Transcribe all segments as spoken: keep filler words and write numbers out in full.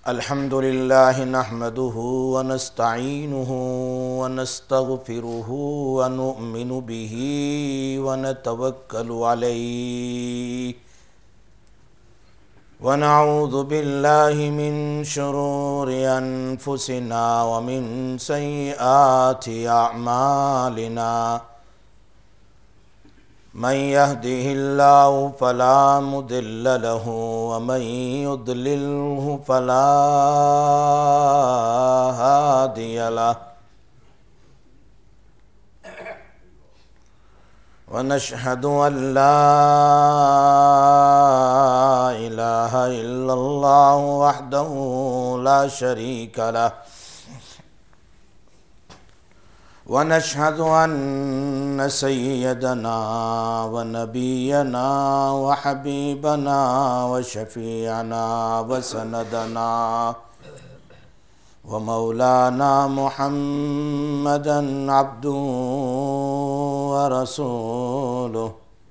الحمد لله نحمده ونستعينه ونستغفره ونؤمن به ونتوكل عليه ونعوذ بالله من شرور أنفسنا ومن سيئات أعمالنا من يهده الله فلا مضل له ومن يضلله فلا هادي له ونشهد أن لا إله إلا الله وحده لا شريك له ونشهد أن سيدنا ونبينا وحبيبنا وشفيعنا وسندنا ومولانا محمدا عبده ورسوله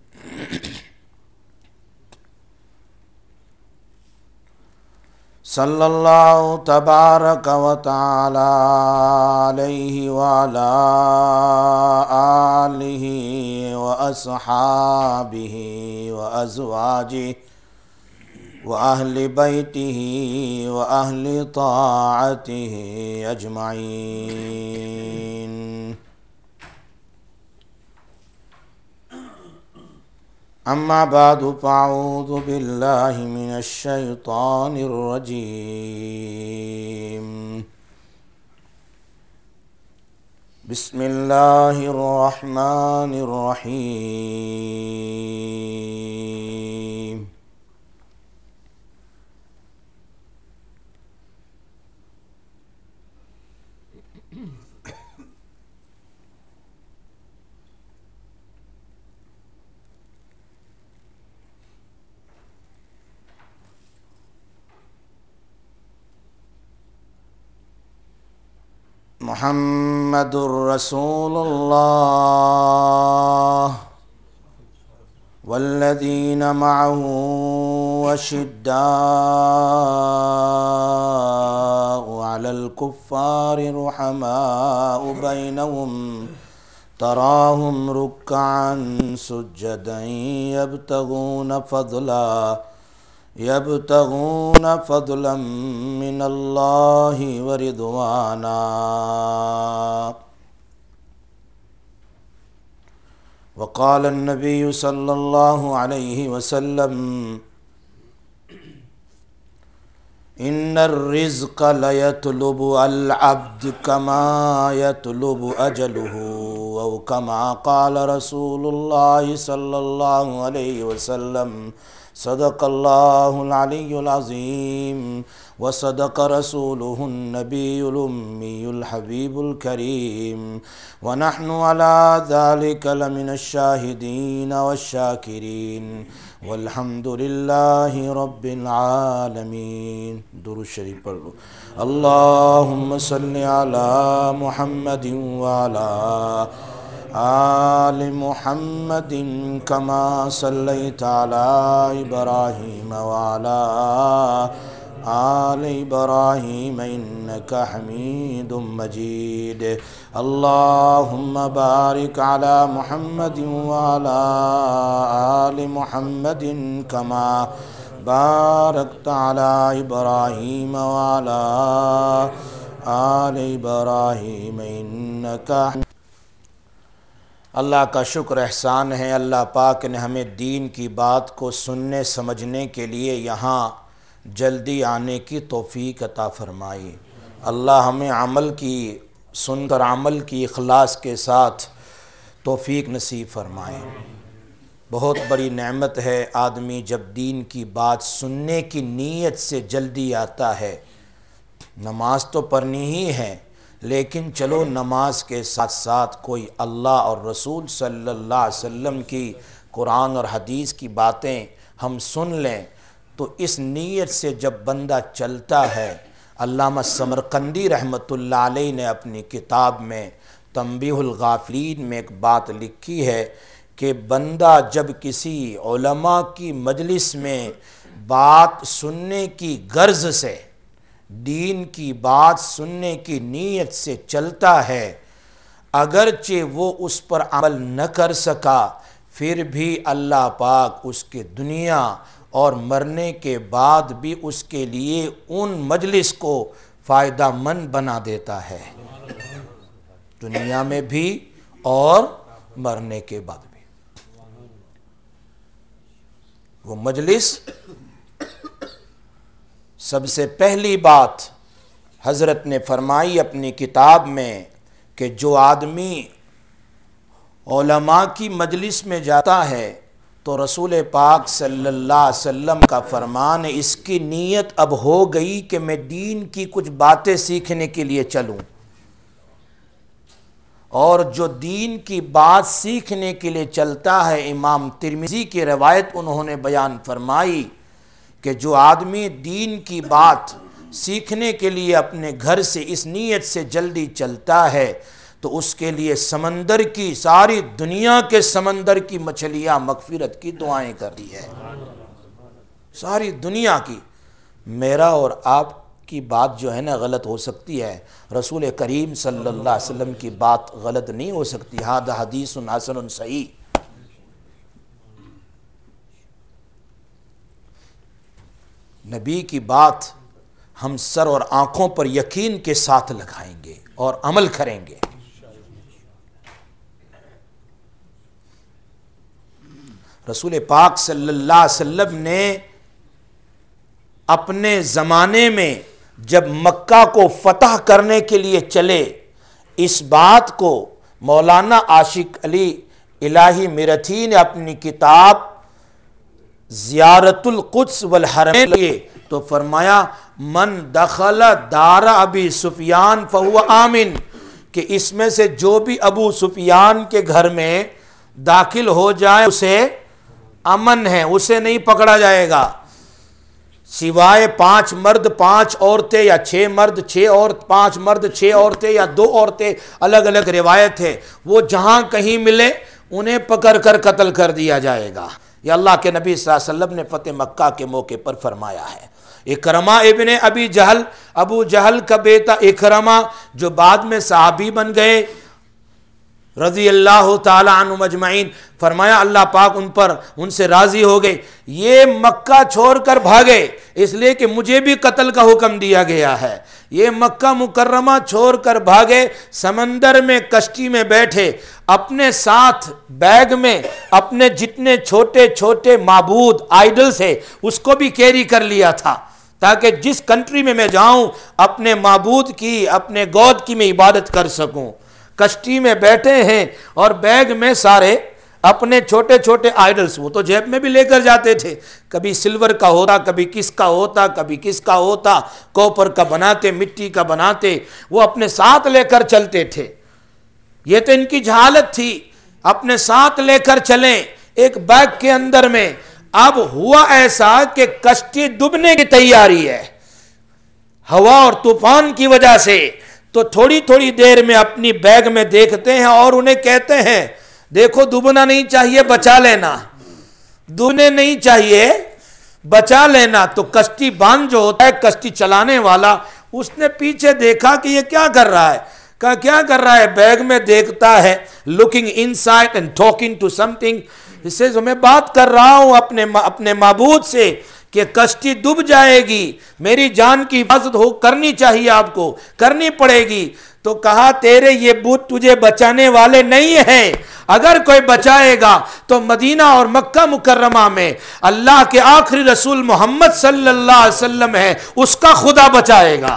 صلی اللہ تبارک و تعالی علیہ وعلی آلہ واصحابہ وازواجہ واہل بیتہ واہل طاعتہ اجمعین۔ اما بعد فاعوذ باللہ من الشیطان الرجیم۔ بسم اللہ الرحمن الرحیم۔ محمد رسول اللہ والذین معه اشداء علی الکفار رحماء بینہم تراہم رکعا سجدا یبتغون فضلا یبتغون فضلا من اللہ ورضوانا۔ وقال النبی صلی اللہ علیہ وسلم ان الرزق لیطلب العبد کما یطلب اجلہ او کما قال رسول اللہ صلی اللہ علیہ وسلم صدق اللہ العلی العظیم وصدق رسولہ النبی الأمی الحبیب الکریم ونحن على ذلك لمن الشاہدین والشاکرین والحمد للہ رب العالمین۔ درود شریف پڑھ لو۔ اللہم صلی علی محمد وعلی آل محمد کما صلیت علی ابراہیم وعلی آل ابراہیم انک حمید مجید۔ اللہم بارک علی محمد وعلی آل محمد کما بارکت علی ابراہیم وعلی آل ابراہیم انک حمید۔ اللہ کا شکر احسان ہے، اللہ پاک نے ہمیں دین کی بات کو سننے سمجھنے کے لیے یہاں جلدی آنے کی توفیق عطا فرمائی۔ اللہ ہمیں عمل کی سن کر عمل کی اخلاص کے ساتھ توفیق نصیب فرمائے۔ بہت بڑی نعمت ہے آدمی جب دین کی بات سننے کی نیت سے جلدی آتا ہے۔ نماز تو پڑھنی ہی ہے، لیکن چلو نماز کے ساتھ ساتھ کوئی اللہ اور رسول صلی اللہ علیہ وسلم کی قرآن اور حدیث کی باتیں ہم سن لیں تو اس نیت سے جب بندہ چلتا ہے۔ علامہ سمرقندی رحمۃ اللہ علیہ نے اپنی کتاب میں تنبیہ الغافلین میں ایک بات لکھی ہے کہ بندہ جب کسی علماء کی مجلس میں بات سننے کی غرض سے دین کی بات سننے کی نیت سے چلتا ہے، اگرچہ وہ اس پر عمل نہ کر سکا، پھر بھی اللہ پاک اس کے دنیا اور مرنے کے بعد بھی اس کے لیے ان مجلس کو فائدہ مند بنا دیتا ہے، دنیا میں بھی اور مرنے کے بعد بھی۔ وہ مجلس، سب سے پہلی بات حضرت نے فرمائی اپنی کتاب میں کہ جو آدمی علماء کی مجلس میں جاتا ہے تو رسول پاک صلی اللہ علیہ وسلم کا فرمان ہے، اس کی نیت اب ہو گئی کہ میں دین کی کچھ باتیں سیکھنے کے لیے چلوں، اور جو دین کی بات سیکھنے کے لیے چلتا ہے، امام ترمذی کی روایت انہوں نے بیان فرمائی کہ جو آدمی دین کی بات سیکھنے کے لیے اپنے گھر سے اس نیت سے جلدی چلتا ہے تو اس کے لیے سمندر کی، ساری دنیا کے سمندر کی مچھلیاں مغفرت کی دعائیں کر دی ہے، ساری دنیا کی۔ میرا اور آپ کی بات جو ہے نا غلط ہو سکتی ہے، رسول کریم صلی اللہ علیہ وسلم کی بات غلط نہیں ہو سکتی۔ ھذا حدیث حسن صحیح۔ نبی کی بات ہم سر اور آنکھوں پر یقین کے ساتھ لگائیں گے اور عمل کریں گے۔ رسول پاک صلی اللہ علیہ وسلم نے اپنے زمانے میں جب مکہ کو فتح کرنے کے لیے چلے، اس بات کو مولانا عاشق علی الہی میرٹھی نے اپنی کتاب زیارت القدس والحرمین لیے تو فرمایا من دخل دار ابی سفیان فہو آمن، کہ اس میں سے جو بھی ابو سفیان کے گھر میں داخل ہو جائے اسے امن ہے، اسے نہیں پکڑا جائے گا، سوائے پانچ مرد پانچ عورتیں یا چھ مرد چھ اور پانچ مرد چھ عورتیں یا دو عورتیں، الگ الگ روایت ہے، وہ جہاں کہیں ملے انہیں پکڑ کر قتل کر دیا جائے گا۔ یہ اللہ کے نبی صلی اللہ علیہ وسلم نے فتح مکہ کے موقع پر فرمایا ہے۔ اکرمہ ابن ابی جہل، ابو جہل کا بیٹا اکرمہ جو بعد میں صحابی بن گئے رضی اللہ تعالی عنہ مجمعین، فرمایا اللہ پاک ان پر ان سے راضی ہو گئے، یہ مکہ چھوڑ کر بھاگے اس لیے کہ مجھے بھی قتل کا حکم دیا گیا ہے، یہ مکہ مکرمہ چھوڑ کر بھاگے، سمندر میں کشتی میں بیٹھے، اپنے ساتھ بیگ میں اپنے جتنے چھوٹے چھوٹے معبود آئیڈلز ہیں اس کو بھی کیری کر لیا تھا، تاکہ جس کنٹری میں میں جاؤں اپنے معبود کی، اپنے گاڈ کی میں عبادت کر سکوں۔ کشتی میں بیٹھے ہیں اور بیگ میں سارے اپنے چھوٹے چھوٹے آئیڈلز، وہ تو جیب میں بھی لے کر جاتے تھے، کبھی سلور کا ہوتا، کبھی کس کا ہوتا، کبھی کس کا ہوتا، کوپر کا بناتے، مٹی کا بناتے، وہ اپنے ساتھ لے کر چلتے تھے۔ یہ تو ان کی جہالت تھی، اپنے ساتھ لے کر چلیں ایک بیگ کے اندر میں۔ اب ہوا ایسا کہ کشتی ڈوبنے کی تیاری ہے ہوا اور طوفان کی وجہ سے، تو تھوڑی تھوڑی دیر میں اپنی بیگ میں دیکھتے ہیں اور انہیں کہتے ہیں دیکھو ڈوبنا نہیں چاہیے، بچا لینا، ڈوبنے نہیں چاہیے، بچا لینا۔ تو کشتی بان جو ہوتا ہے کشتی چلانے والا، اس نے پیچھے دیکھا کہ یہ کیا کر رہا ہے، کہا کیا کر رہا ہے، بیگ میں دیکھتا ہے، looking inside and talking to something، اس سے میں بات کر رہا ہوں اپنے اپنے معبود سے کہ کشتی ڈوب جائے گی، میری جان کی حفاظت ہو کرنی چاہیے، آپ کو کرنی پڑے گی۔ تو کہا تیرے یہ بت تجھے بچانے والے نہیں ہیں، اگر کوئی بچائے گا تو مدینہ اور مکہ مکرمہ میں اللہ کے آخری رسول محمد صلی اللہ علیہ وسلم ہے، اس کا خدا بچائے گا۔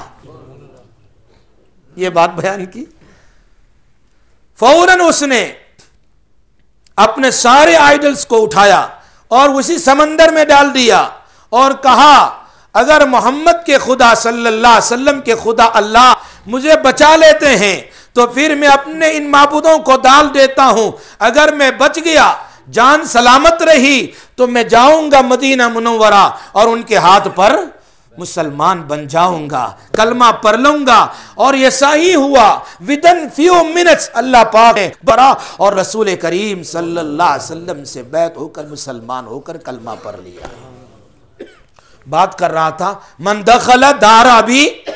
یہ بات بیان کی، فوراً اس نے اپنے سارے آئیڈلز کو اٹھایا اور اسی سمندر میں ڈال دیا اور کہا اگر محمد کے خدا صلی اللہ علیہ وسلم کے خدا اللہ مجھے بچا لیتے ہیں تو پھر میں اپنے ان معبودوں کو ڈال دیتا ہوں، اگر میں بچ گیا، جان سلامت رہی، تو میں جاؤں گا مدینہ منورہ اور ان کے ہاتھ پر مسلمان بن جاؤں گا، کلمہ پڑھ لوں گا۔ اور یہ صحیح ہوا، within few minutes اللہ پاک نے برا اور رسول کریم صلی اللہ علیہ وسلم سے بیعت ہو کر مسلمان ہو کر کلمہ پڑھ لیا۔ بات کر رہا تھا من دخل دار ابی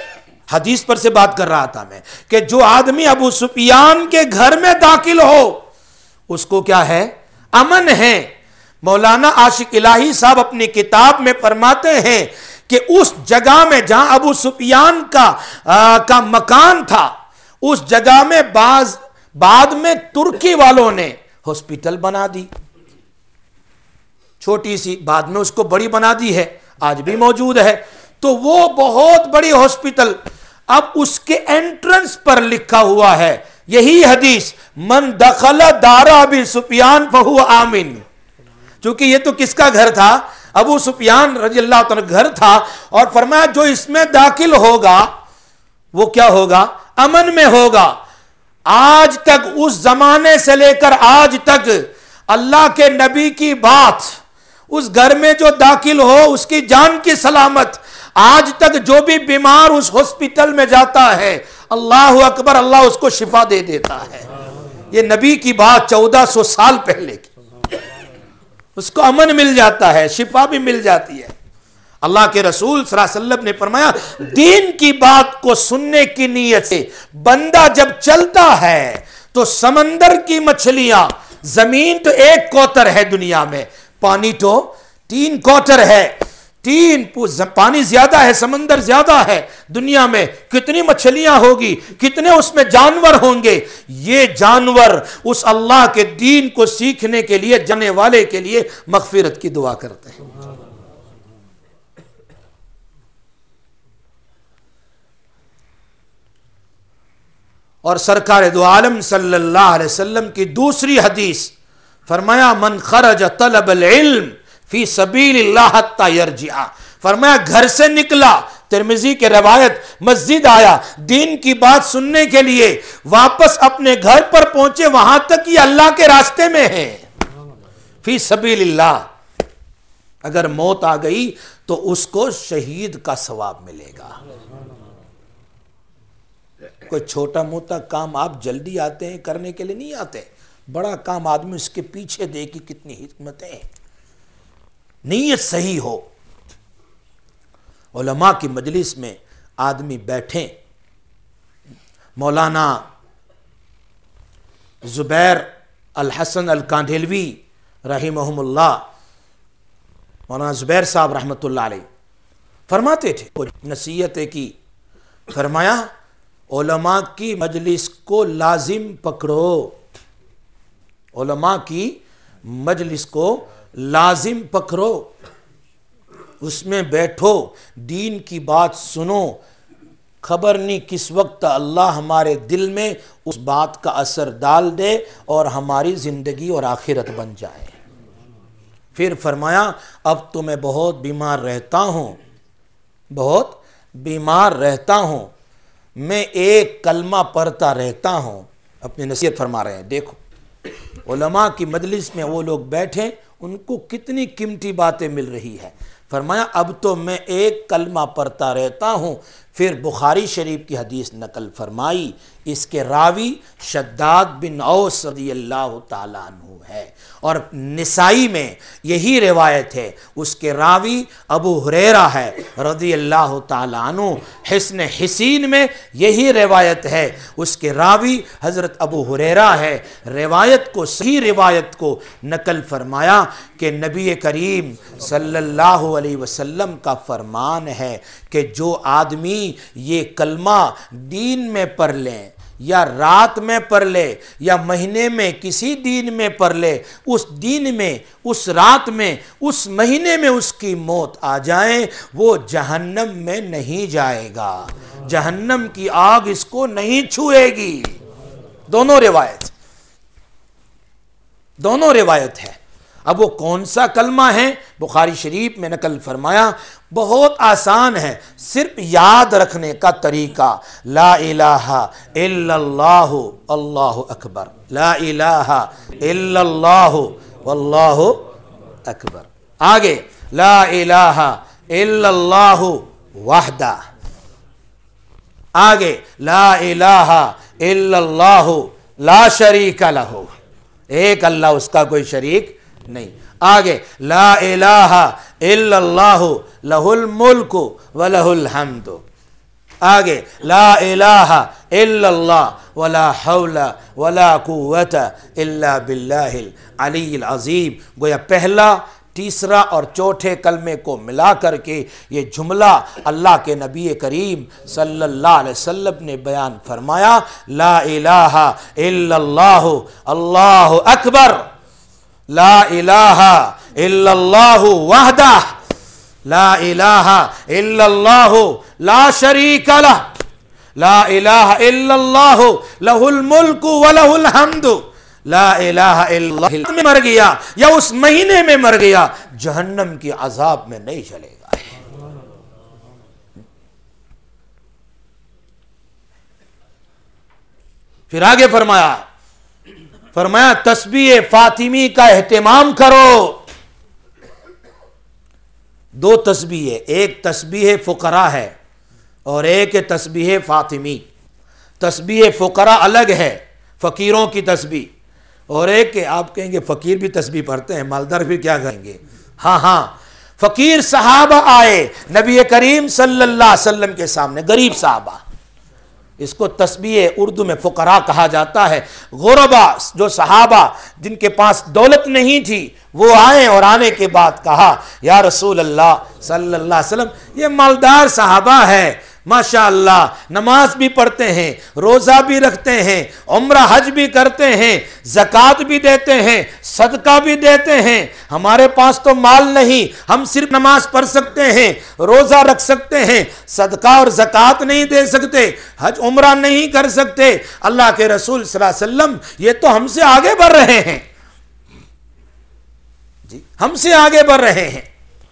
حدیث پر سے بات کر رہا تھا میں کہ جو آدمی ابو سفیان کے گھر میں داخل ہو اس کو کیا ہے؟ امن ہے۔ مولانا عاشق الہی صاحب اپنی کتاب میں فرماتے ہیں کہ اس جگہ میں جہاں ابو سفیان کا آ, کا مکان تھا اس جگہ میں بعض بعد میں ترکی والوں نے ہاسپٹل بنا دی، چھوٹی سی، بعد میں اس کو بڑی بنا دی ہے، آج بھی موجود ہے۔ تو وہ بہت بڑی ہاسپٹل، اب اس کے انٹرنس پر لکھا ہوا ہے یہی حدیث، من دخل دار ابی سفیان فہو آمن۔ چونکہ یہ تو کس کا گھر تھا؟ ابو سفیان رضی اللہ تعالیٰ گھر تھا، اور فرمایا جو اس میں داخل ہوگا وہ کیا ہوگا؟ امن میں ہوگا۔ آج تک اس زمانے سے لے کر آج تک اللہ کے نبی کی بات، اس گھر میں جو داخل ہو اس کی جان کی سلامت، آج تک جو بھی بیمار اس ہاسپٹل میں جاتا ہے اللہ اکبر، اللہ اس کو شفا دے دیتا ہے۔ یہ نبی کی بات چودہ سو سال پہلے کی، اس کو امن مل جاتا ہے، شفا بھی مل جاتی ہے۔ اللہ کے رسول صلی اللہ علیہ وسلم نے فرمایا دین کی بات کو سننے کی نیت سے بندہ جب چلتا ہے تو سمندر کی مچھلیاں، زمین تو ایک کوتر ہے دنیا میں، پانی تو تین کوتر ہے، تین پانی زیادہ ہے، سمندر زیادہ ہے دنیا میں، کتنی مچھلیاں ہوگی، کتنے اس میں جانور ہوں گے۔ یہ جانور اس اللہ کے دین کو سیکھنے کے لیے جانے والے کے لیے مغفرت کی دعا کرتے ہیں۔ اور سرکار دو عالم صلی اللہ علیہ وسلم کی دوسری حدیث فرمایا من خرج طلب العلم فی سبیل اللہ حتی یرجع، فرمایا گھر سے نکلا، ترمذی کے روایت، مسجد آیا دین کی بات سننے کے لیے، واپس اپنے گھر پر پہنچے وہاں تک یہ اللہ کے راستے میں ہے، فی سبیل اللہ، اگر موت آ گئی تو اس کو شہید کا ثواب ملے گا۔ کوئی چھوٹا موٹا کام آپ جلدی آتے ہیں کرنے کے لیے نہیں آتے، بڑا کام آدمی اس کے پیچھے دے کی کتنی حکمتیں، نیت صحیح ہو۔ علماء کی مجلس میں آدمی بیٹھیں، مولانا زبیر الحسن الکاندھیلوی رحمہم اللہ، مولانا زبیر صاحب رحمۃ اللہ علیہ فرماتے تھے، نصیحتیں کی، فرمایا علماء کی مجلس کو لازم پکڑو، علماء کی مجلس کو لازم پکڑو، اس میں بیٹھو، دین کی بات سنو، خبر نہیں کس وقت اللہ ہمارے دل میں اس بات کا اثر ڈال دے اور ہماری زندگی اور آخرت بن جائے۔ پھر فرمایا اب تو میں بہت بیمار رہتا ہوں، بہت بیمار رہتا ہوں، میں ایک کلمہ پڑھتا رہتا ہوں، اپنی نصیحت فرما رہے ہیں۔ دیکھو علماء کی مجلس میں وہ لوگ بیٹھے، ان کو کتنی قیمتی باتیں مل رہی ہے، فرمایا اب تو میں ایک کلمہ پڑھتا رہتا ہوں۔ پھر بخاری شریف کی حدیث نقل فرمائی، اس کے راوی شداد بن اوس رضی اللہ تعالیٰ عنہ ہے، اور نسائی میں یہی روایت ہے، اس کے راوی ابو ہریرہ ہے رضی اللہ تعالیٰ عنہ، حسن حسین میں یہی روایت ہے، اس کے راوی حضرت ابو ہریرہ ہے۔ روایت کو، صحیح روایت کو نقل فرمایا کہ نبی کریم صلی اللہ علیہ وسلم کا فرمان ہے کہ جو آدمی یہ کلمہ دین میں پڑھ لیں، یا رات میں پڑھ لے یا مہینے میں کسی دن میں پڑھ لے، اس دن میں، اس رات میں، اس مہینے میں اس کی موت آ جائے، وہ جہنم میں نہیں جائے گا، جہنم کی آگ اس کو نہیں چھوئے گی۔ دونوں روایت دونوں روایت ہے۔ اب وہ کون سا کلمہ ہے؟ بخاری شریف میں نقل فرمایا، بہت آسان ہے، صرف یاد رکھنے کا طریقہ، لا الہ الا اللہ اللہ اکبر، لا الہ الا اللہ واللہ اکبر، آگے لا الہ الا اللہ وحدہ، آگے لا الہ الا اللہ لا شریک لہ، ایک اللہ، اس کا کوئی شریک نہیں، آگے لا الہ الا اللہ لہ الملک ولہ الحمد، آگے لا الہ الا اللہ ولا حول ولا قوت الا باللہ العلی العظیم. گویا پہلا، تیسرا اور چوتھے کلمے کو ملا کر کے یہ جملہ اللہ کے نبی کریم صلی اللہ علیہ وسلم نے بیان فرمایا. لا الہ الا اللہ اللہ اکبر، لا الہ الا اللہ وحدہ، لا الہ الا اللہ لا شریک لہ، لا الہ الا اللہ لہ الملک ولہ الحمد، لا الہ الا اللہ میں مر گیا یا اس مہینے میں مر گیا جہنم کی عذاب میں نہیں چلے گا. پھر آگے فرمایا فرمایا تسبیح فاطمی کا اہتمام کرو. دو تسبیح ہے، ایک تسبیح فقراء ہے اور ایک تسبیح فاطمی. تسبیح فقراء الگ ہے، فقیروں کی تسبیح، اور ایک کہ آپ کہیں گے فقیر بھی تسبیح پڑھتے ہیں، مالدار بھی کیا کہیں گے؟ ہاں ہاں فقیر صحابہ آئے نبی کریم صلی اللہ علیہ وسلم کے سامنے، غریب صحابہ، اس کو تسبیح اردو میں فقراء کہا جاتا ہے. غربا جو صحابہ جن کے پاس دولت نہیں تھی وہ آئے اور آنے کے بعد کہا یا رسول اللہ صلی اللہ علیہ وسلم یہ مالدار صحابہ ہے، ماشاء اللہ نماز بھی پڑھتے ہیں، روزہ بھی رکھتے ہیں، عمرہ حج بھی کرتے ہیں، زکوٰۃ بھی دیتے ہیں، صدقہ بھی دیتے ہیں، ہمارے پاس تو مال نہیں، ہم صرف نماز پڑھ سکتے ہیں، روزہ رکھ سکتے ہیں، صدقہ اور زکوٰۃ نہیں دے سکتے، حج عمرہ نہیں کر سکتے. اللہ کے رسول صلی اللہ علیہ وسلم یہ تو ہم سے آگے بڑھ رہے ہیں، جی ہم سے آگے بڑھ رہے ہیں.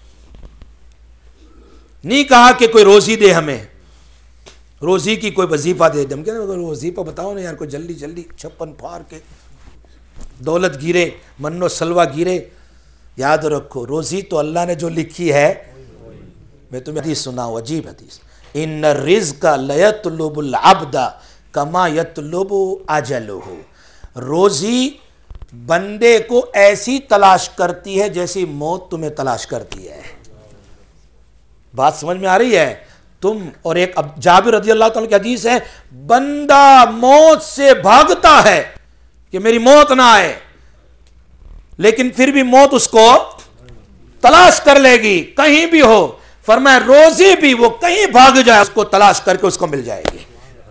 نہیں کہا کہ کوئی روزی دے، ہمیں روزی کی کوئی وظیفہ دے. ہم کہتے ہیں وظیفہ بتاؤ نا یار، کوئی جلدی جلدی چھپن پھاڑ کے دولت گیرے، من و سلوہ گیرے. یاد رکھو روزی تو اللہ نے جو لکھی ہے. میں تمہیں حدیث سناؤں، عجیب حدیث، ان الرزق لیطلب العبد کما یطلب اجلہ. روزی بندے کو ایسی تلاش کرتی ہے جیسی موت تمہیں تلاش کرتی ہے. بات سمجھ میں آ رہی ہے؟ تم اور ایک جابر رضی اللہ تعالیٰ کی حدیث ہے، بندہ موت سے بھاگتا ہے کہ میری موت نہ آئے، لیکن پھر بھی موت اس کو تلاش کر لے گی کہیں بھی ہو. فرمایا روزی بھی وہ کہیں بھاگ جائے اس کو تلاش کر کے اس کو مل جائے گی.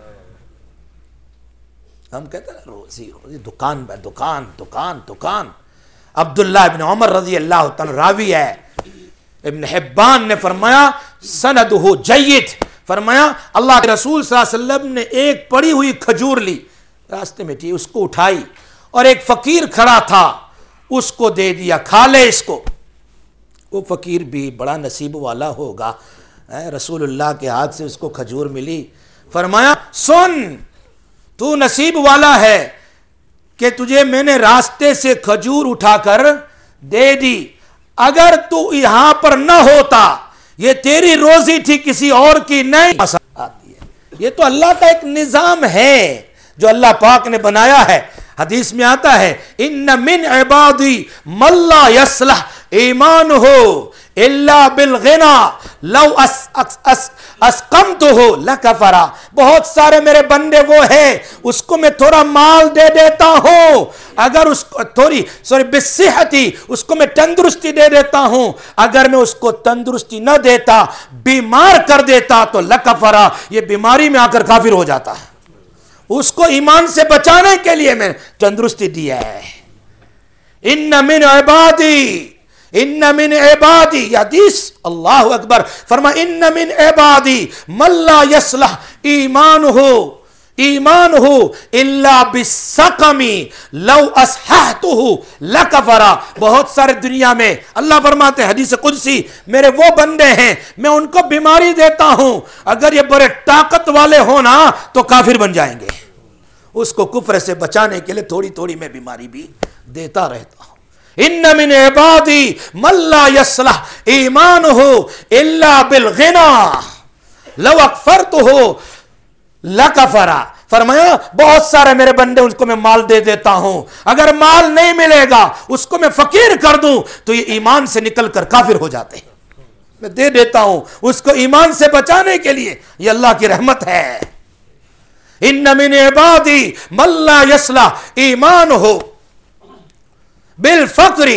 ہم کہتے ہیں روزی روزی دکان بے دکان دکان دکان. عبداللہ ابن عمر رضی اللہ تعالیٰ راوی ہے، ابن حبان نے فرمایا سندہ جید، فرمایا اللہ کے رسول صلی اللہ علیہ وسلم نے ایک پڑی ہوئی کھجور لی، راستے میں تھی، اس کو اٹھائی اور ایک فقیر کھڑا تھا اس کو دے دیا، کھا لے اس کو. وہ فقیر بھی بڑا نصیب والا ہوگا، رسول اللہ کے ہاتھ سے اس کو کھجور ملی. فرمایا سن تو نصیب والا ہے کہ تجھے میں نے راستے سے کھجور اٹھا کر دے دی، اگر تو یہاں پر نہ ہوتا یہ تیری روزی تھی کسی اور کی نہیں آتی ہے. یہ تو اللہ کا ایک نظام ہے جو اللہ پاک نے بنایا ہے. حدیث میں آتا ہے ان من عبادی من لا یصلح ایمانہ الا بالغنا لو اسقمتہ لکفر. بہت سارے میرے بندے وہ ہیں اس کو میں تھوڑا مال دے دیتا ہوں، اگر اس کو تھوڑی سوری بصحتی اس کو میں تندرستی دے دیتا ہوں، اگر میں اس کو تندرستی نہ دیتا بیمار کر دیتا تو لکفر، یہ بیماری میں آ کر کافر ہو جاتا ہے. اس کو ایمان سے بچانے کے لیے میں تندرستی دیا ہے. ان من عبادی ان من عبادی، یہ حدیث اللہ اکبر، فرما ان من عبادی من لا یصلح ایمانہ ایمانہ الا بالسقم لو اصححتہ لکفر. بہت سارے دنیا میں اللہ فرماتے ہیں حدیث قدسی، میرے وہ بندے ہیں میں ان کو بیماری دیتا ہوں، اگر یہ بڑے طاقت والے ہونا تو کافر بن جائیں گے. اس کو کفر سے بچانے کے لیے تھوڑی تھوڑی میں بیماری بھی دیتا رہتا ہوں. ان من عبادی من لا یصلح ایمانہ الا بالغنا لو اکفرتہ لکفر. فرمایا بہت سارے میرے بندے ان کو میں مال دے دیتا ہوں، اگر مال نہیں ملے گا اس کو میں فقیر کر دوں تو یہ ایمان سے نکل کر کافر ہو جاتے ہیں. میں دے دیتا ہوں اس کو ایمان سے بچانے کے لیے. یہ اللہ کی رحمت ہے. ان من عبادی من لا یصلح ایمانہ بالفقر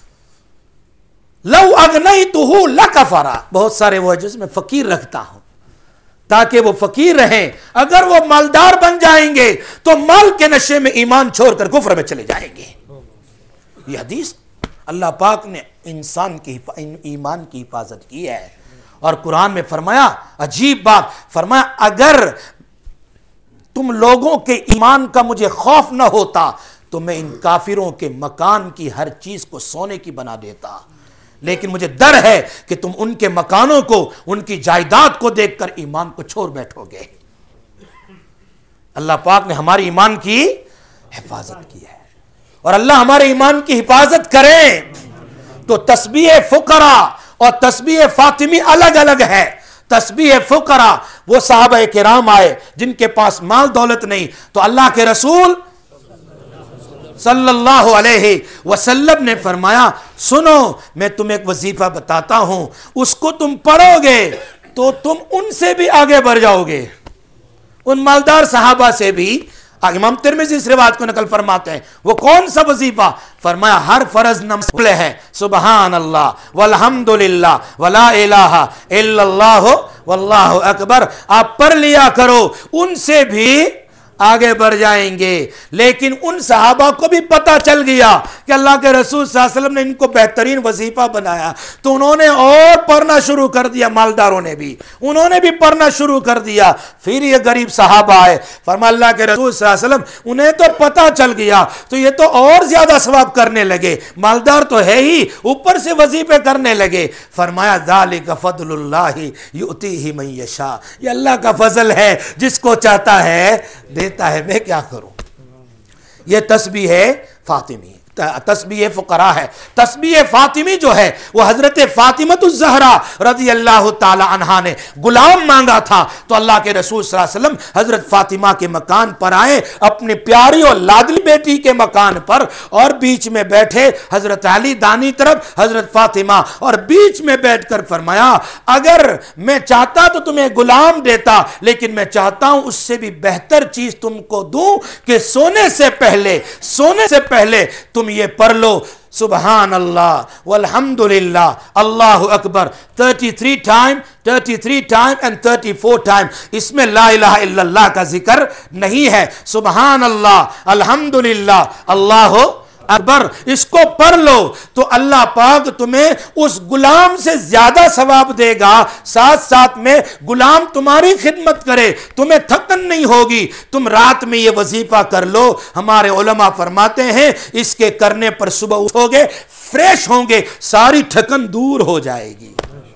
لو اغنیتہ لکفر. بہت سارے وہ جس میں فقیر رکھتا ہوں تاکہ وہ فقیر رہیں. اگر وہ مالدار بن جائیں گے تو مال کے نشے میں ایمان چھوڑ کر کفر میں چلے جائیں گے. یہ حدیث اللہ پاک نے انسان کی ایمان کی حفاظت کی ہے. اور قرآن میں فرمایا عجیب بات فرمایا اگر تم لوگوں کے ایمان کا مجھے خوف نہ ہوتا تو میں ان کافروں کے مکان کی ہر چیز کو سونے کی بنا دیتا, لیکن مجھے ڈر ہے کہ تم ان کے مکانوں کو ان کی جائیداد کو دیکھ کر ایمان کو چھوڑ بیٹھو گے. اللہ پاک نے ہماری ایمان کی حفاظت کی ہے اور اللہ ہمارے ایمان کی حفاظت کرے. تو تسبیح فقراء اور تسبیح فاطمی الگ الگ ہے. تسبیح فقراء وہ صحابہ کرام آئے جن کے پاس مال دولت نہیں, تو اللہ کے رسول صلی اللہ علیہ وسلم نے فرمایا سنو میں تمہیں ایک وظیفہ بتاتا ہوں, اس کو تم پڑھو گے تو تم ان سے بھی آگے بڑھ جاؤ گے, ان مالدار صحابہ سے بھی. امام ترمذی اس روایت کو نقل فرماتے ہیں. وہ کون سا وظیفہ؟ فرمایا ہر فرض نماز ہے سبحان اللہ والحمد للہ ولا الہ الا اللہ واللہ اکبر, آپ پڑھ لیا کرو, ان سے بھی آگے بڑھ جائیں گے. لیکن ان صحابہ کو بھی پتہ چل گیا کہ اللہ کے رسول صلی اللہ علیہ وسلم نے ان کو بہترین وظیفہ بنایا, تو انہوں نے اور پڑھنا شروع کر دیا. مالداروں نے بھی انہوں نے بھی پڑھنا شروع کر دیا. پھر یہ غریب صحابہ آئے, فرمایا اللہ کے رسول صلی اللہ علیہ وسلم انہیں تو پتہ چل گیا تو یہ تو اور زیادہ ثواب کرنے لگے, مالدار تو ہے ہی اوپر سے وظیفے کرنے لگے. فرمایا ذالک فضل اللہ یؤتیہ من یشاء, یہ اللہ کا فضل ہے جس کو چاہتا ہے دیتا ہے, میں کیا کروں. یہ تسبیح فاطمی تسبیح فقراء ہے. تسبیح فاطمی جو ہے وہ حضرت فاطمۃ الزہرا رضی اللہ تعالی عنہا نے غلام مانگا تھا, تو اللہ کے رسول صلی اللہ علیہ وسلم حضرت فاطمہ کے مکان پر آئے, اپنی پیاری اور لاڈلی بیٹی کے مکان پر, اور بیچ میں بیٹھے حضرت علی دانی طرف, حضرت فاطمہ, اور بیچ میں بیٹھ کر فرمایا اگر میں چاہتا تو تمہیں غلام دیتا, لیکن میں چاہتا ہوں اس سے بھی بہتر چیز تم کو دوں کہ سونے سے پہلے سونے سے پہلے تم یہ پڑھ لو سبحان اللہ والحمد للہ اللہ اکبر تینتیس ٹائم تینتیس ٹائم اینڈ چوتیس ٹائم. اس میں لا الہ الا اللہ کا ذکر نہیں ہے. سبحان اللہ الحمد للہ اللہ اکبر, اس کو پڑھ لو تو اللہ پاک تمہیں اس غلام سے زیادہ ثواب دے گا. ساتھ ساتھ میں غلام تمہاری خدمت کرے, تمہیں تھکن نہیں ہوگی. تم رات میں یہ وظیفہ کر لو. ہمارے علماء فرماتے ہیں اس کے کرنے پر صبح اٹھو گے, فریش ہوں گے, ساری تھکن دور ہو جائے گی.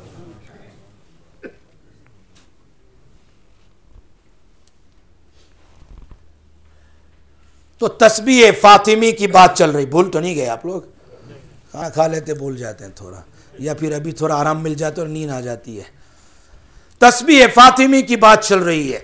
تو تسبیح فاطمی کی بات چل رہی, بھول تو نہیں گئے آپ لوگ؟ کھانا کھا لیتے بھول جاتے ہیں تھوڑا, یا پھر ابھی تھوڑا آرام مل جاتا ہے اور نیند آ جاتی ہے. تسبیح فاطمی کی بات چل رہی ہے.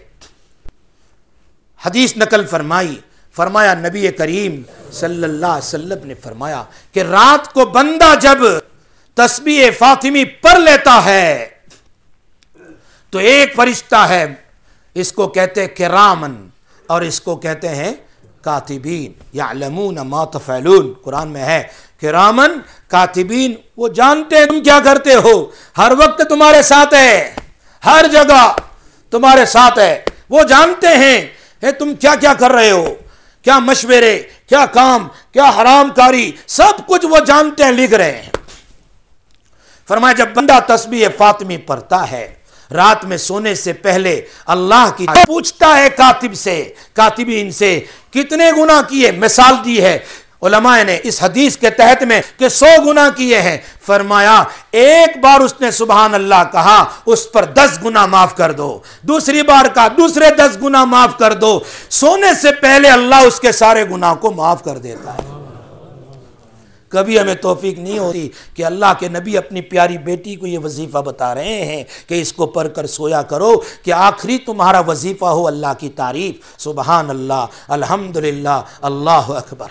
حدیث نقل فرمائی, فرمایا نبی کریم صلی اللہ علیہ وسلم نے فرمایا کہ رات کو بندہ جب تسبیح فاطمی پڑھ لیتا ہے تو ایک فرشتہ ہے, اس کو کہتے ہیں کرامن اور اس کو کہتے ہیں کاتبین یعلمون ما تفعلون. قرآن میں ہے کرامن کاتبین, وہ جانتے ہیں تم کیا کرتے ہو, ہر وقت تمہارے ساتھ ہے, ہر جگہ تمہارے ساتھ ہے. وہ جانتے ہیں کہ تم کیا کیا کر رہے ہو, کیا مشورے, کیا کام, کیا حرام کاری, سب کچھ وہ جانتے ہیں, لکھ رہے ہیں. فرمایا جب بندہ تسبیح فاطمی پڑھتا ہے رات میں سونے سے پہلے, اللہ کی پوچھتا ہے کاتب سے, کاتبین سے کتنے گناہ کیے. مثال دی ہے علماء نے اس حدیث کے تحت میں کہ سو گناہ کیے ہیں. فرمایا ایک بار اس نے سبحان اللہ کہا, اس پر دس گناہ معاف کر دو. دوسری بار کہا, دوسرے دس گناہ معاف کر دو. سونے سے پہلے اللہ اس کے سارے گناہ کو معاف کر دیتا ہے. کبھی ہمیں توفیق نہیں ہوتی کہ اللہ کے نبی اپنی پیاری بیٹی کو یہ وظیفہ بتا رہے ہیں کہ اس کو پڑھ کر سویا کرو, کہ آخری تمہارا وظیفہ ہو اللہ کی تعریف, سبحان اللہ الحمدللہ اللہ اکبر.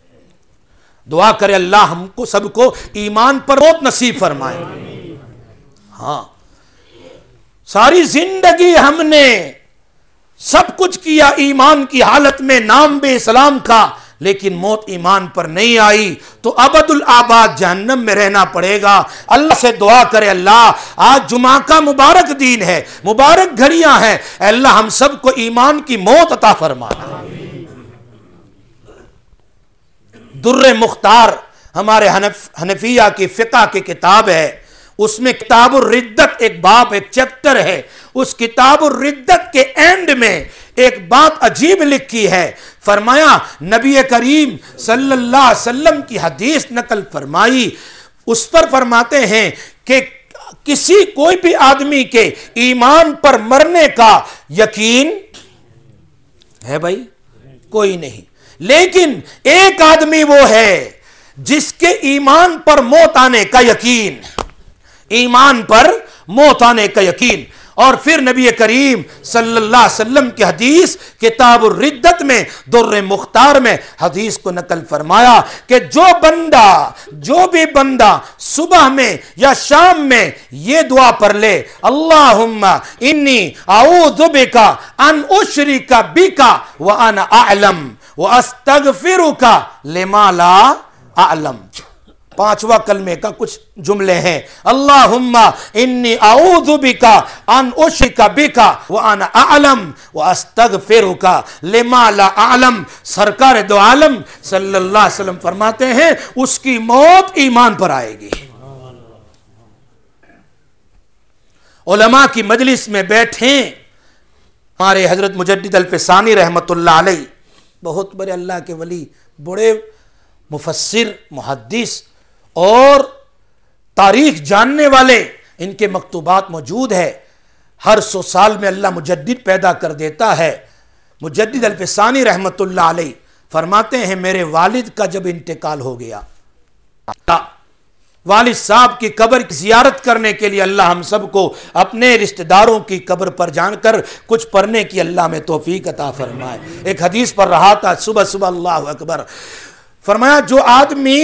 دعا کرے اللہ ہم کو سب کو ایمان پر موت نصیب فرمائے. ہاں ساری زندگی ہم نے سب کچھ کیا ایمان کی حالت میں، نام بے اسلام کا، لیکن موت ایمان پر نہیں آئی تو ابد الآباد جہنم میں رہنا پڑے گا۔ اللہ سے دعا کرے اللہ آج جمعہ کا مبارک دن ہے، مبارک گھڑیاں ہیں، اے اللہ ہم سب کو ایمان کی موت عطا فرمانا۔ در مختار ہمارے حنف حنفیہ کی فقہ کی کتاب ہے، اس میں کتاب الردت ایک باب ایک چیپٹر ہے، اس کتاب الردت کے اینڈ میں ایک بات عجیب لکھی ہے، فرمایا نبی کریم صلی اللہ علیہ وسلم کی حدیث نقل فرمائی، اس پر فرماتے ہیں کہ کسی کوئی بھی آدمی کے ایمان پر مرنے کا یقین ہے بھائی کوئی نہیں، لیکن ایک آدمی وہ ہے جس کے ایمان پر موت آنے کا یقین، ایمان پر موت آنے کا یقین۔ اور پھر نبی کریم صلی اللہ علیہ وسلم کی حدیث کتاب الردت میں در مختار میں حدیث کو نقل فرمایا کہ جو بندہ جو بھی بندہ صبح میں یا شام میں یہ دعا پڑھ لے، اللہم انی اعوذ بک ان اشرک بک وانا اعلم واستغفرک لما لا اعلم، پانچواں کلمے کا کچھ جملے ہیں، اللہم انی اعوذ بک ان اشرک بک وانا اعلم واستغفرک لما لا اعلم۔ سرکار دو عالم صلی اللہ علیہ وسلم فرماتے ہیں اس کی موت ایمان پر آئے گی۔ علماء کی مجلس میں بیٹھیں، ہمارے حضرت مجدد الفسانی رحمت اللہ علیہ بہت بڑے اللہ کے ولی، بڑے مفسر محدث اور تاریخ جاننے والے، ان کے مکتوبات موجود ہے، ہر سو سال میں اللہ مجدد پیدا کر دیتا ہے۔ مجدد الفسانی رحمت اللہ علیہ فرماتے ہیں میرے والد کا جب انتقال ہو گیا، والد صاحب کی قبر کی زیارت کرنے کے لیے اللہ ہم سب کو اپنے رشتہ داروں کی قبر پر جان کر کچھ پڑھنے کی اللہ میں توفیق عطا فرمائے۔ ایک حدیث پر رہا تھا صبح صبح اللہ اکبر، فرمایا جو آدمی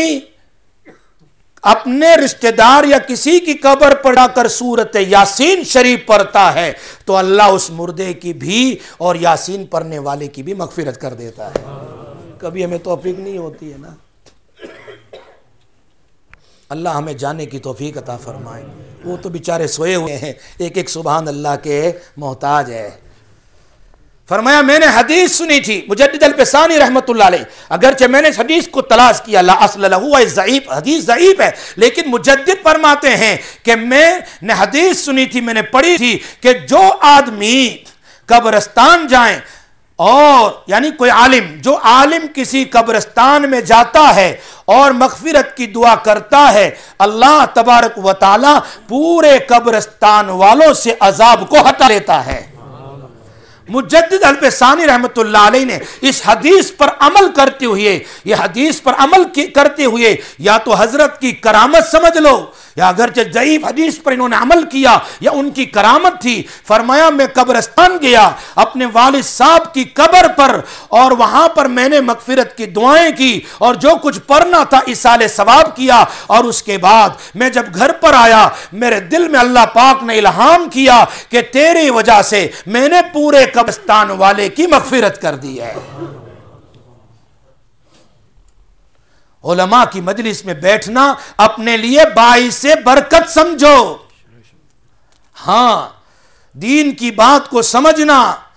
اپنے رشتہ دار یا کسی کی قبر پر جا کر سورت یاسین شریف پڑھتا ہے تو اللہ اس مردے کی بھی اور یاسین پڑھنے والے کی بھی مغفرت کر دیتا ہے۔ کبھی ہمیں توفیق نہیں ہوتی ہے نا، اللہ ہمیں جانے کی توفیق عطا فرمائے۔ وہ تو بیچارے سوئے ہوئے ہیں، ایک ایک سبحان اللہ کے محتاج ہے۔ فرمایا میں نے حدیث سنی تھی، مجدد الفسانی رحمت اللہ علیہ، اگرچہ میں نے اس حدیث کو تلاش کیا، لا اصل لہ، ضعیف حدیث ضعیف ہے، لیکن مجدد فرماتے ہیں کہ میں نے حدیث سنی تھی، میں نے پڑھی تھی کہ جو آدمی قبرستان جائیں اور یعنی کوئی عالم، جو عالم کسی قبرستان میں جاتا ہے اور مغفرت کی دعا کرتا ہے، اللہ تبارک و تعالی پورے قبرستان والوں سے عذاب کو ہٹا لیتا ہے۔ مجدد الفسانی رحمت اللہ علیہ نے اس حدیث پر عمل کرتے ہوئے یہ حدیث پر عمل کرتے ہوئے یا تو حضرت کی کرامت سمجھ لو، یا اگرچہ ضعیف حدیث پر انہوں نے عمل کیا یا ان کی کرامت تھی، فرمایا میں قبرستان گیا اپنے والد صاحب کی قبر پر اور وہاں پر میں نے مغفرت کی دعائیں کی اور جو کچھ پڑھنا تھا ایصال ثواب کیا، اور اس کے بعد میں جب گھر پر آیا میرے دل میں اللہ پاک نے الہام کیا کہ تیری وجہ سے میں نے پورے قبرستان والے کی مغفرت کر دی ہے۔ علماء کی مجلس میں بیٹھنا اپنے لیے باعث برکت سمجھو، ہاں دین کی بات کو سمجھنا۔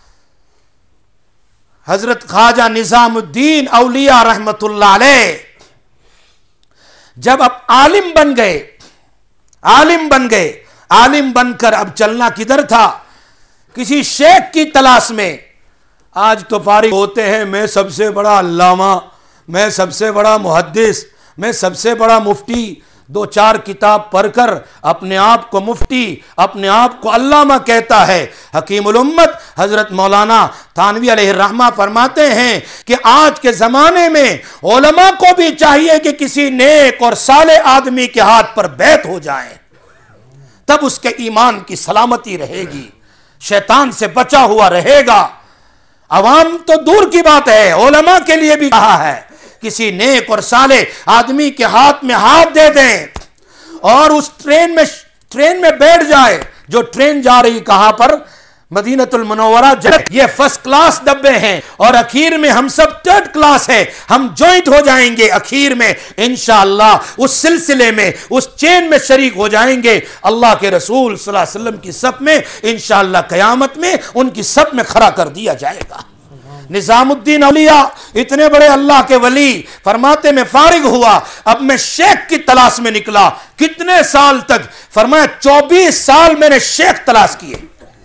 حضرت خواجہ نظام الدین اولیاء رحمت اللہ علیہ جب اب عالم بن گئے عالم بن گئے عالم بن کر اب چلنا کدھر تھا؟ کسی شیخ کی تلاش میں۔ آج تو فارغ ہوتے ہیں میں سب سے بڑا علامہ، میں سب سے بڑا محدث، میں سب سے بڑا مفتی، دو چار کتاب پڑھ کر اپنے آپ کو مفتی، اپنے آپ کو علامہ کہتا ہے۔ حکیم الامت حضرت مولانا تھانوی علیہ الرحمہ فرماتے ہیں کہ آج کے زمانے میں علماء کو بھی چاہیے کہ کسی نیک اور صالح آدمی کے ہاتھ پر بیعت ہو جائیں، تب اس کے ایمان کی سلامتی رہے گی، شیطان سے بچا ہوا رہے گا۔ عوام تو دور کی بات ہے، علماء کے لیے بھی کہا ہے کسی نیک اور صالح آدمی کے ہاتھ میں ہاتھ دے دیں، اور اس ٹرین میں ٹرین میں بیٹھ جائے، جو ٹرین جا رہی کہاں پر؟ مدینۃ المنورہ. یہ فرسٹ کلاس ڈبے ہیں اور اخیر میں ہم سب تھرڈ کلاس ہیں. ہم جوائنٹ ہو جائیں گے اخیر میں انشاءاللہ، اس سلسلے میں، اس چین میں شریک ہو جائیں گے. اللہ کے رسول صلی اللہ علیہ وسلم کی صف میں انشاءاللہ قیامت میں ان کی صف میں کھڑا کر دیا جائے گا. نظام الدین اولیاء اتنے بڑے اللہ کے ولی فرماتے میں فارغ ہوا، اب میں شیخ کی تلاش میں نکلا. کتنے سال تک؟ فرمایا چوبیس سال میں نے شیخ تلاش کیے.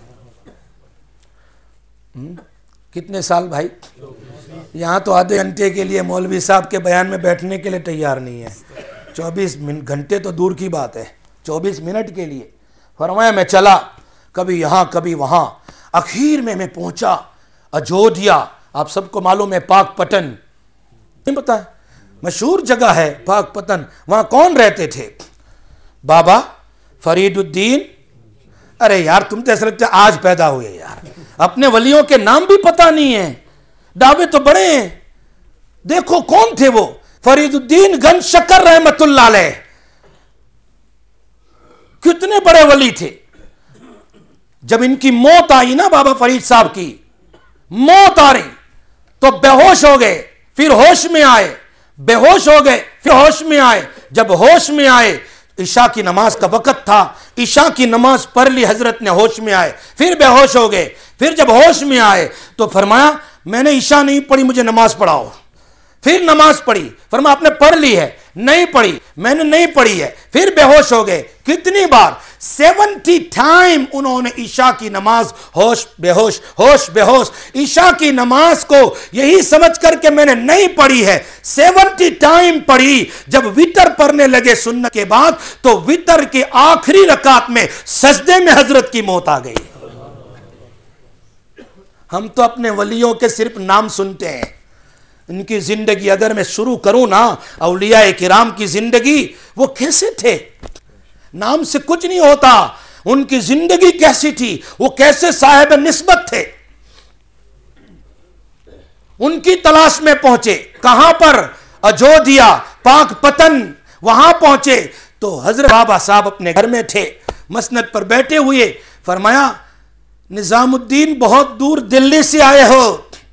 کتنے سال بھائی؟ یہاں تو آدھے گھنٹے کے لیے مولوی صاحب کے بیان میں بیٹھنے کے لیے تیار نہیں ہے. چوبیس گھنٹے تو دور کی بات ہے، چوبیس منٹ کے لیے. فرمایا میں چلا، کبھی یہاں کبھی وہاں. اخیر میں میں پہنچا اجودھیا. آپ سب کو معلوم ہے پاک پٹن، نہیں پتا ہے؟ مشہور جگہ ہے پاک پٹن. وہاں کون رہتے تھے؟ بابا فرید الدین. ارے یار تم تو ایسا لگتا ہے آج پیدا ہوئے یار، اپنے ولیوں کے نام بھی پتہ نہیں ہیں، دعوے تو بڑے ہیں. دیکھو کون تھے وہ؟ فرید الدین گن شکر رحمت اللہ علیہ. کتنے بڑے ولی تھے. جب ان کی موت آئی نا بابا فرید صاحب کی موت آ رہی تو بے ہوش ہو گئے، پھر ہوش میں آئے، بے ہوش ہو گئے پھر ہوش میں آئے. جب ہوش میں آئے عشاء کی نماز کا وقت تھا، عشاء کی نماز پڑھ لی حضرت نے، ہوش میں آئے، پھر بے ہوش ہو گئے. پھر جب ہوش میں آئے تو فرمایا میں نے عشاء نہیں پڑھی، مجھے نماز پڑھاؤ. پھر نماز پڑھی. فرمایا آپ نے پڑھ لی ہے؟ نہیں پڑھی. میں نے نہیں پڑھی ہے. پھر بے ہوش ہو گئے. کتنی بار؟ سیونٹی ٹائم انہوں نے عشاء کی نماز ہوش بے ہوش ہوش بے ہوش. عشاء کی نماز کو یہی سمجھ کر کے میں نے نہیں پڑھی ہے، سیونٹی ٹائم پڑھی. جب وتر پڑھنے لگے سنت کے بعد تو وتر کے آخری رکعت میں سجدے میں حضرت کی موت آ گئی. ہم تو اپنے ولیوں کے صرف نام سنتے ہیں. ان کی زندگی اگر میں شروع کروں نا، اولیاء کرام کی زندگی، وہ کیسے تھے؟ نام سے کچھ نہیں ہوتا. ان کی زندگی کیسی تھی، وہ کیسے صاحب نسبت تھے. ان کی تلاش میں پہنچے. کہاں پر؟ اجودھیا پاک پتن. وہاں پہنچے تو حضرت بابا صاحب اپنے گھر میں تھے، مسند پر بیٹھے ہوئے. فرمایا نظام الدین بہت دور دلی سے آئے ہو،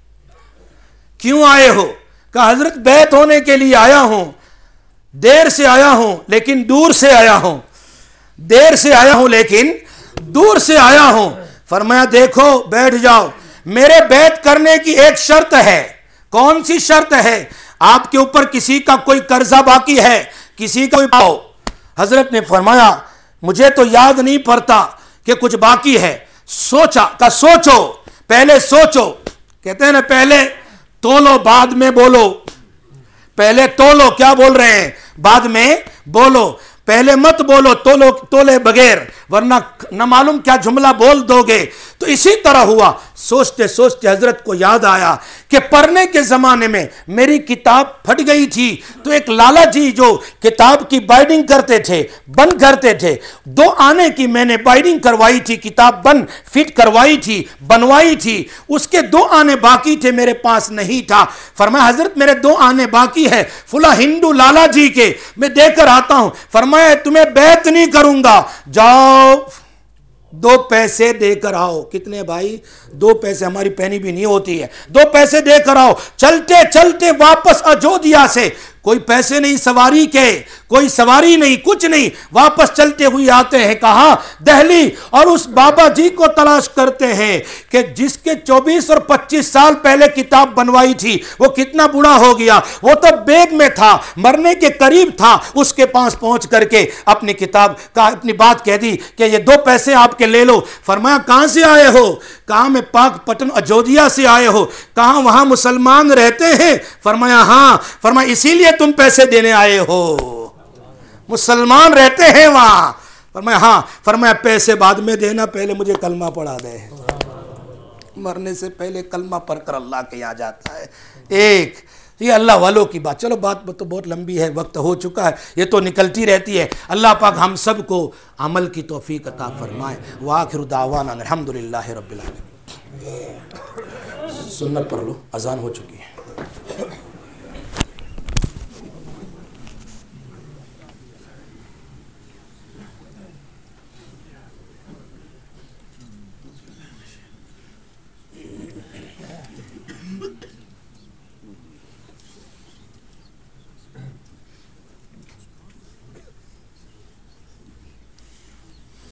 کیوں آئے ہو؟ کہا حضرت بیعت ہونے کے لیے آیا ہوں، دیر سے آیا ہوں لیکن دور سے آیا ہوں، دیر سے آیا ہوں لیکن دور سے آیا ہوں. فرمایا دیکھو بیٹھ جاؤ، میرے بیعت کرنے کی ایک شرط ہے. کون سی شرط ہے؟ آپ کے اوپر کسی کا کوئی قرضہ باقی ہے، کسی کا کوئی پاؤ. حضرت نے فرمایا مجھے تو یاد نہیں پڑتا کہ کچھ باقی ہے. سوچا کہ سوچو، پہلے سوچو. کہتے ہیں نا پہلے تولو بعد میں بولو. پہلے تولو، کیا بول رہے ہیں؟ بعد میں بولو. پہلے مت بولو تولو تولے بغیر، ورنہ نہ معلوم کیا جملہ بول دو گے. تو اسی طرح ہوا. سوچتے سوچتے حضرت کو یاد آیا کہ پڑھنے کے زمانے میں میری کتاب پھٹ گئی تھی تو ایک لالا جی جو کتاب کی بائنڈنگ کرتے تھے، بند کرتے تھے، دو آنے کی میں نے بائنڈنگ کروائی تھی، کتاب بند فٹ کروائی تھی، بنوائی تھی. اس کے دو آنے باقی تھے، میرے پاس نہیں تھا. فرمایا حضرت میرے دو آنے باقی ہے فلاں ہندو لالا جی کے، میں دے کر آتا ہوں. فرمایا تمہیں بیعت نہیں کروں گا، جاؤ دو پیسے دے کر آؤ. کتنے بھائی؟ دو پیسے، ہماری پینی بھی نہیں ہوتی ہے. دو پیسے دے کر آؤ. چلتے چلتے واپس اجودھیا سے، کوئی پیسے نہیں سواری کے، کوئی سواری نہیں، کچھ نہیں، واپس چلتے ہوئے آتے ہیں کہاں؟ دہلی. اور اس بابا جی کو تلاش کرتے ہیں کہ جس کے چوبیس اور پچیس سال پہلے کتاب بنوائی تھی، وہ کتنا بوڑھا ہو گیا، وہ تو بیگ میں تھا، مرنے کے قریب تھا. اس کے پاس پہنچ کر کے اپنی کتاب کا اپنی بات کہہ دی کہ یہ دو پیسے آپ کے لے لو. فرمایا کہاں سے آئے ہو؟ کہاں میں پاک پٹن اجودھیا سے آئے ہو. کہاں وہاں مسلمان رہتے ہیں؟ فرمایا ہاں. فرمایا اسی لیے تم پیسے دینے آئے ہو، مسلمان رہتے ہیں وہاں؟ فرمایا ہاں. فرمایا پیسے بعد میں دینا، پہلے مجھے کلمہ پڑھا دے. مرنے سے پہلے کلمہ پڑھ کر اللہ کے یہاں جاتا ہے. ایک یہ اللہ والوں کی بات. چلو بات تو بہت لمبی ہے، وقت ہو چکا ہے، یہ تو نکلتی رہتی ہے. اللہ پاک ہم سب کو عمل کی توفیق عطا فرمائے. وآخر دعوانا الحمدللہ رب العالمین. سنت پڑھ لو، اذان ہو چکی ہے.